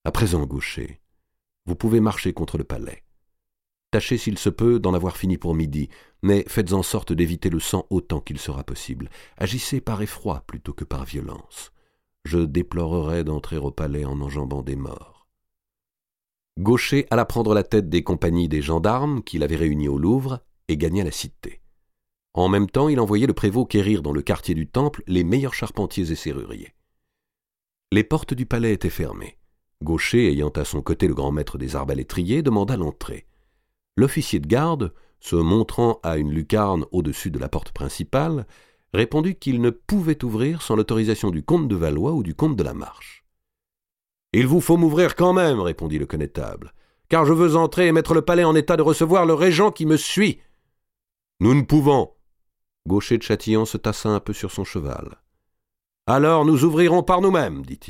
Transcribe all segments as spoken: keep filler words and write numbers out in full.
À présent, Gaucher, vous pouvez marcher contre le palais. Tâchez s'il se peut d'en avoir fini pour midi, mais faites en sorte d'éviter le sang autant qu'il sera possible. Agissez par effroi plutôt que par violence. Je déplorerais d'entrer au palais en enjambant des morts. Gaucher alla prendre la tête des compagnies des gendarmes qu'il avait réunies au Louvre et gagna la cité. En même temps, il envoyait le prévôt quérir dans le quartier du Temple les meilleurs charpentiers et serruriers. Les portes du palais étaient fermées. Gaucher, ayant à son côté le grand maître des arbalétriers, demanda l'entrée. L'officier de garde, se montrant à une lucarne au-dessus de la porte principale, répondit qu'il ne pouvait ouvrir sans l'autorisation du comte de Valois ou du comte de la Marche. « Il vous faut m'ouvrir quand même, répondit le connétable, car je veux entrer et mettre le palais en état de recevoir le régent qui me suit. »« Nous ne pouvons. » Gaucher de Châtillon se tassa un peu sur son cheval. « Alors nous ouvrirons par nous-mêmes, dit-il. »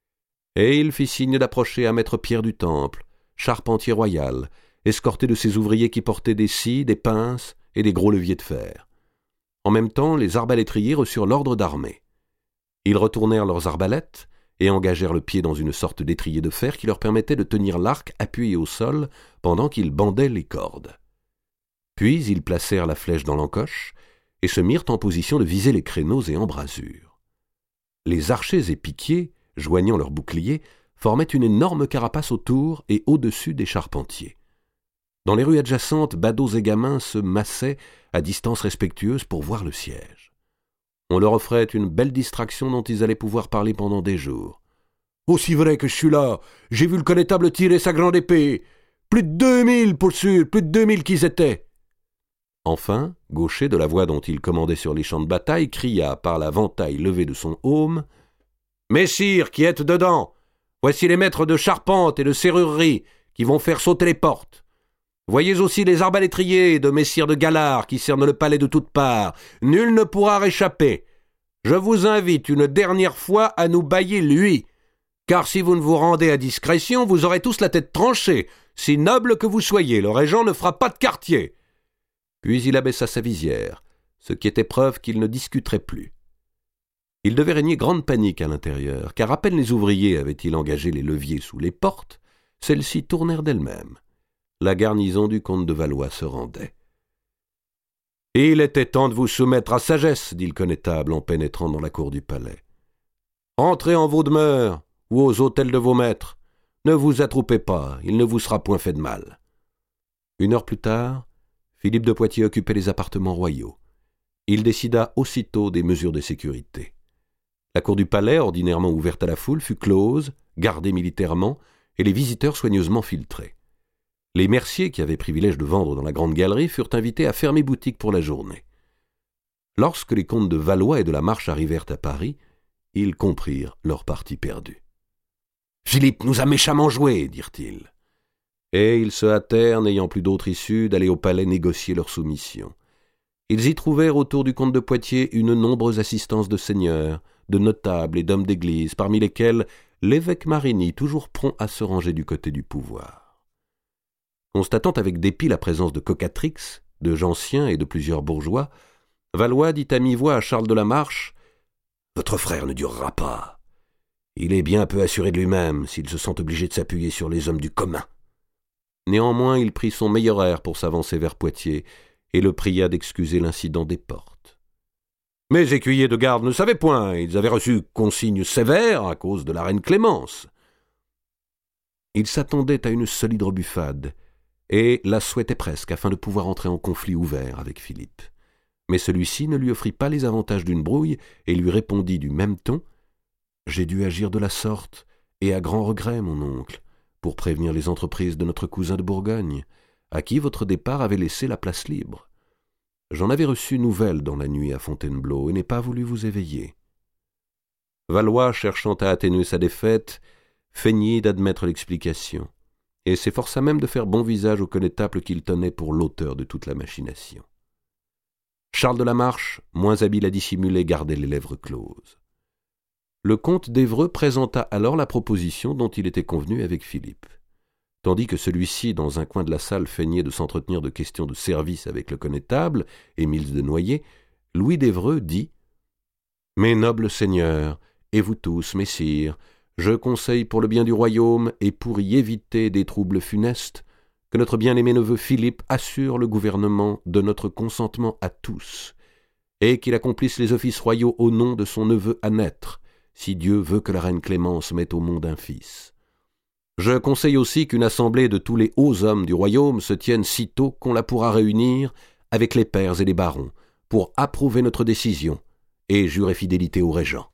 Et il fit signe d'approcher à maître Pierre du Temple, charpentier royal, escorté de ses ouvriers qui portaient des scies, des pinces et des gros leviers de fer. En même temps, les arbalétriers reçurent l'ordre d'armer. Ils retournèrent leurs arbalètes et engagèrent le pied dans une sorte d'étrier de fer qui leur permettait de tenir l'arc appuyé au sol pendant qu'ils bandaient les cordes. Puis ils placèrent la flèche dans l'encoche et se mirent en position de viser les créneaux et embrasures. Les archers et piquiers, joignant leurs boucliers, formaient une énorme carapace autour et au-dessus des charpentiers. Dans les rues adjacentes, badauds et gamins se massaient à distance respectueuse pour voir le siège. On leur offrait une belle distraction dont ils allaient pouvoir parler pendant des jours. « Aussi vrai que je suis là, j'ai vu le connétable tirer sa grande épée. Plus de deux mille, pour sûr, plus de deux mille qu'ils étaient. » Enfin, Gaucher, de la voix dont il commandait sur les champs de bataille, cria par la ventaille levée de son aume « Messires qui êtes dedans, voici les maîtres de charpente et de serrurerie qui vont faire sauter les portes. Voyez aussi les arbalétriers de messire de Galard qui cernent le palais de toutes parts. Nul ne pourra réchapper. Je vous invite une dernière fois à nous bailler lui, car si vous ne vous rendez à discrétion, vous aurez tous la tête tranchée. Si noble que vous soyez, le régent ne fera pas de quartier. » Puis il abaissa sa visière, ce qui était preuve qu'il ne discuterait plus. Il devait régner grande panique à l'intérieur, car à peine les ouvriers avaient-ils engagé les leviers sous les portes, celles-ci tournèrent d'elles-mêmes. La garnison du comte de Valois se rendait. « Il était temps de vous soumettre à sagesse, » dit le connétable en pénétrant dans la cour du palais. « Entrez en vos demeures ou aux hôtels de vos maîtres. Ne vous attroupez pas, il ne vous sera point fait de mal. » Une heure plus tard, Philippe de Poitiers occupait les appartements royaux. Il décida aussitôt des mesures de sécurité. La cour du palais, ordinairement ouverte à la foule, fut close, gardée militairement, et les visiteurs soigneusement filtrés. Les merciers, qui avaient privilège de vendre dans la grande galerie, furent invités à fermer boutique pour la journée. Lorsque les comtes de Valois et de la Marche arrivèrent à Paris, ils comprirent leur partie perdue. « Philippe nous a méchamment joués, dirent-ils. » Et ils se hâtèrent, n'ayant plus d'autre issue, d'aller au palais négocier leur soumission. Ils y trouvèrent autour du comte de Poitiers une nombreuse assistance de seigneurs, de notables et d'hommes d'église, parmi lesquels l'évêque Marigny, toujours prompt à se ranger du côté du pouvoir. Constatant avec dépit la présence de Cocatrix, de Gencien et de plusieurs bourgeois, Valois dit à mi-voix à Charles de la Marche « Votre frère ne durera pas. Il est bien peu assuré de lui-même s'il se sent obligé de s'appuyer sur les hommes du commun. » Néanmoins, il prit son meilleur air pour s'avancer vers Poitiers et le pria d'excuser l'incident des portes. Mes écuyers de garde ne savaient point, ils avaient reçu consigne sévère à cause de la reine Clémence. Ils s'attendaient à une solide rebuffade, et la souhaitaient presque afin de pouvoir entrer en conflit ouvert avec Philippe. Mais celui-ci ne lui offrit pas les avantages d'une brouille et lui répondit du même ton « J'ai dû agir de la sorte, et à grand regret, mon oncle, pour prévenir les entreprises de notre cousin de Bourgogne, à qui votre départ avait laissé la place libre. J'en avais reçu nouvelle dans la nuit à Fontainebleau et n'ai pas voulu vous éveiller. » Valois, cherchant à atténuer sa défaite, feignit d'admettre l'explication, et s'efforça même de faire bon visage au connétable qu'il tenait pour l'auteur de toute la machination. Charles de la Marche, moins habile à dissimuler, gardait les lèvres closes. Le comte d'Évreux présenta alors la proposition dont il était convenu avec Philippe. Tandis que celui-ci, dans un coin de la salle, feignait de s'entretenir de questions de service avec le connétable, Émile de Noyer, Louis d'Évreux dit « Mes nobles seigneurs, et vous tous, messires, Je conseille pour le bien du royaume et pour y éviter des troubles funestes que notre bien-aimé neveu Philippe assure le gouvernement de notre consentement à tous, et qu'il accomplisse les offices royaux au nom de son neveu à naître, si Dieu veut que la reine Clémence mette au monde un fils. Je conseille aussi qu'une assemblée de tous les hauts hommes du royaume se tienne sitôt qu'on la pourra réunir avec les pairs et les barons, pour approuver notre décision et jurer fidélité au régent.